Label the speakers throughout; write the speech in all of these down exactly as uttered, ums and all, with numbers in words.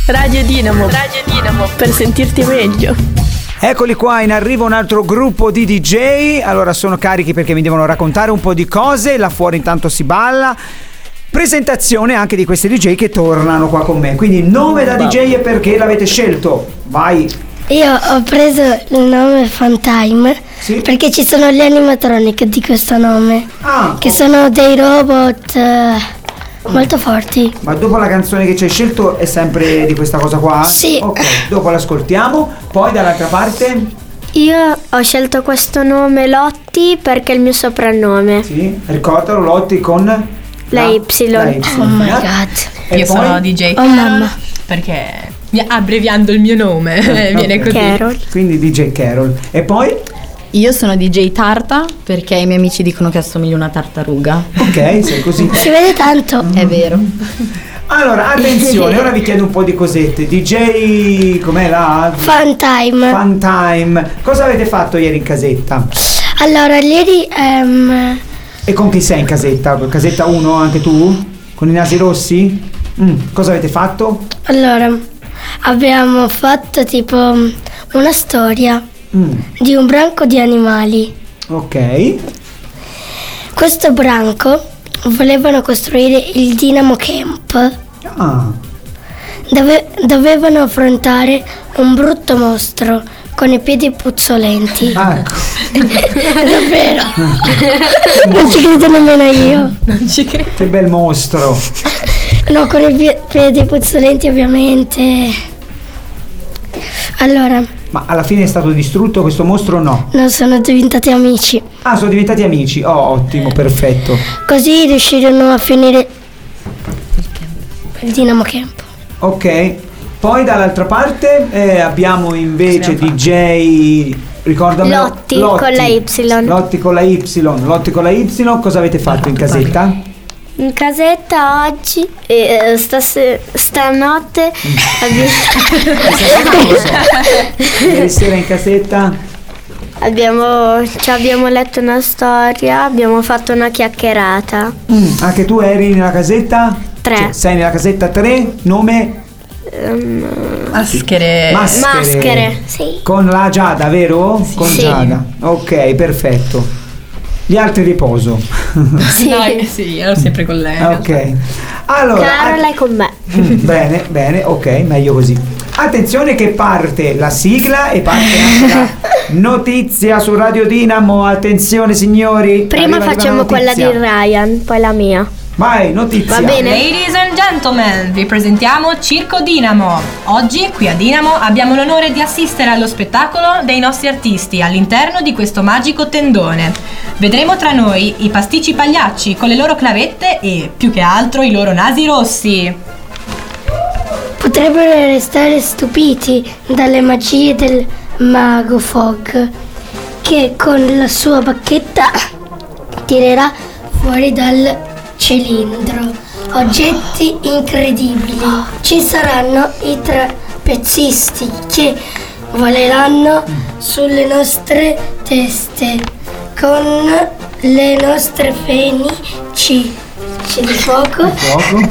Speaker 1: Radio Dinamo. Radio Dinamo. Per sentirti meglio.
Speaker 2: Eccoli qua, in arrivo un altro gruppo di D J. Allora sono carichi perché mi devono raccontare un po' di cose. Là fuori intanto si balla. Presentazione anche di questi D J che tornano qua con me. Quindi nome da D J e perché l'avete scelto? Vai.
Speaker 3: Io ho preso il nome Funtime, sì? Perché ci sono gli animatronic di questo nome, ah, che sono dei robot eh, molto forti.
Speaker 2: Ma dopo la canzone che ci hai scelto è sempre di questa cosa qua?
Speaker 3: Sì.
Speaker 2: Ok, dopo l'ascoltiamo. Poi dall'altra parte?
Speaker 4: Io ho scelto questo nome Lotti perché è il mio soprannome.
Speaker 2: Sì, ricordalo, Lotti con
Speaker 4: la, la Y. La Y.
Speaker 3: Oh my god.
Speaker 5: E Io poi? sono D J
Speaker 3: Oh mamma.
Speaker 5: Perché abbreviando il mio nome viene
Speaker 2: okay.
Speaker 5: così.
Speaker 4: Carol.
Speaker 2: Quindi D J Carol. E poi?
Speaker 6: Io sono D J Tarta perché i miei amici dicono che assomiglio a una tartaruga.
Speaker 2: Ok, sei così.
Speaker 3: Si vede tanto.
Speaker 6: È vero.
Speaker 2: Allora, attenzione, ora vi chiedo un po' di cosette. D J, com'è la?
Speaker 3: Funtime.
Speaker 2: Funtime. Cosa avete fatto ieri in casetta?
Speaker 3: Allora, ieri... Um...
Speaker 2: E con chi sei in casetta? Casetta uno anche tu? Con i nasi rossi? Mm, cosa avete fatto?
Speaker 3: Allora, abbiamo fatto tipo una storia mm. di un branco di animali.
Speaker 2: Ok.
Speaker 3: Questo branco volevano costruire il Dinamo Camp.
Speaker 2: Ah.
Speaker 3: Dove, dovevano affrontare un brutto mostro con i piedi puzzolenti.
Speaker 2: Ah, ecco.
Speaker 3: Davvero. Non ci credo nemmeno io.
Speaker 5: Non ci credo.
Speaker 2: Che bel mostro.
Speaker 3: No, con i piedi puzzolenti ovviamente. Allora.
Speaker 2: Ma alla fine è stato distrutto questo mostro o no?
Speaker 3: No, sono diventati amici.
Speaker 2: Ah, sono diventati amici. Oh, ottimo, perfetto.
Speaker 3: Così riuscirono a finire il Dinamo Camp.
Speaker 2: Ok. Poi dall'altra parte eh, abbiamo invece D J, ricordami,
Speaker 4: Lotti, Lotti con la Y.
Speaker 2: Lotti con la Y. Lotti con la Y. Cosa avete fatto in casetta?
Speaker 4: In casetta oggi e eh, stas- stanotte
Speaker 2: abbiamo... Ieri sera in casetta
Speaker 4: abbiamo, ci abbiamo letto una storia, abbiamo fatto una chiacchierata.
Speaker 2: Mm, anche tu eri nella casetta?
Speaker 4: tre.
Speaker 2: Cioè, sei nella casetta tre, nome?
Speaker 4: Um,
Speaker 5: maschere.
Speaker 2: Maschere.
Speaker 4: Maschere, sì.
Speaker 2: Con la Giada, vero?
Speaker 5: Sì.
Speaker 2: Con
Speaker 4: sì.
Speaker 2: Giada. Ok, perfetto. Gli altri riposo.
Speaker 5: Sì, no, sì, ero sempre con lei.
Speaker 2: Ok. Allora,
Speaker 4: Carola è con me.
Speaker 2: Mm, bene, bene, ok, meglio così. Attenzione che parte la sigla e parte anche la notizia su Radio Dinamo. Attenzione signori.
Speaker 4: Prima
Speaker 2: arriva,
Speaker 4: facciamo
Speaker 2: arriva
Speaker 4: quella di Ryan, poi la mia.
Speaker 2: Vai, notizia.
Speaker 4: Va bene.
Speaker 5: Ladies and gentlemen, vi presentiamo Circo Dinamo. Oggi qui a Dinamo abbiamo l'onore di assistere allo spettacolo dei nostri artisti all'interno di questo magico tendone. Vedremo tra noi i pasticci pagliacci con le loro clavette e, più che altro, i loro nasi rossi.
Speaker 3: Potrebbero restare stupiti dalle magie del mago Fog, che con la sua bacchetta tirerà fuori dal cilindro oggetti incredibili. Ci saranno i trapezzisti che voleranno sulle nostre teste con le nostre fenici di fuoco.
Speaker 2: fuoco.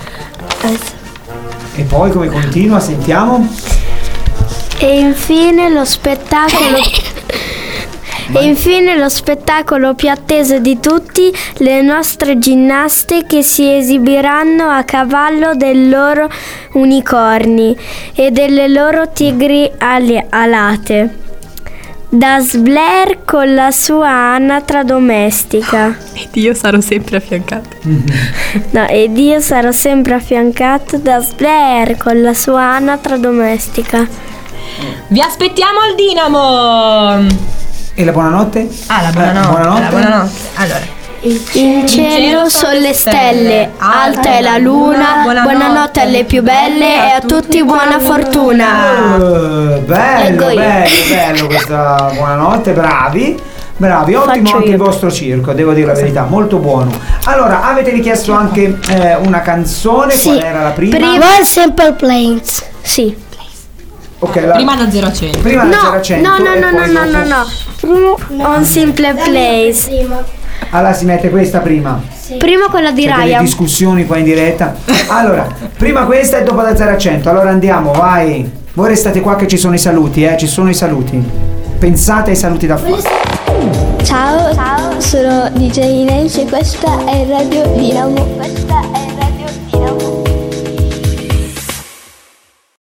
Speaker 2: E poi come continua? Sentiamo.
Speaker 4: E infine lo spettacolo E infine lo spettacolo più atteso di tutti, le nostre ginnaste che si esibiranno a cavallo dei loro unicorni e delle loro tigri ali- alate. Das Blair con la sua anatra domestica.
Speaker 5: Ed io sarò sempre affiancato.
Speaker 4: No, ed io sarò sempre affiancato da Blair con la sua anatra domestica.
Speaker 5: Vi aspettiamo al Dinamo!
Speaker 2: E la buonanotte?
Speaker 5: Ah, la buonanotte.
Speaker 2: Eh, buonanotte.
Speaker 5: La buonanotte. Allora.
Speaker 4: In cielo sono le stelle, alta è la luna, buonanotte alle più belle e a tutti buona fortuna.
Speaker 2: Uh, bello,
Speaker 4: Leggo io.
Speaker 2: bello, bello questa buonanotte, bravi. Bravi, ottimo
Speaker 4: Faccio
Speaker 2: anche
Speaker 4: io.
Speaker 2: il vostro circo, devo dire la verità, molto buono. Allora, avete richiesto anche eh, una canzone,
Speaker 3: Sì.
Speaker 2: qual era la prima?
Speaker 3: One Simple Planes.
Speaker 4: Sì.
Speaker 2: Ok, la,
Speaker 5: Prima da zero a cento.
Speaker 2: prima da zero a
Speaker 4: No,
Speaker 2: cento
Speaker 4: no, no,
Speaker 2: e
Speaker 4: no,
Speaker 2: poi
Speaker 4: no, no,
Speaker 2: dopo-
Speaker 4: no, no. On Simple Place.
Speaker 2: Allora si mette questa prima.
Speaker 3: Sì.
Speaker 4: Sì. Prima quella di
Speaker 2: C'è
Speaker 4: Raya.
Speaker 2: delle discussioni qua in diretta. Allora, prima questa e dopo da zero a cento. Allora andiamo, vai. Voi restate qua che ci sono i saluti, eh? Ci sono i saluti. Pensate ai saluti da fare.
Speaker 7: Ciao, ciao, sono D J Nancy e questa è Radio Dinamo.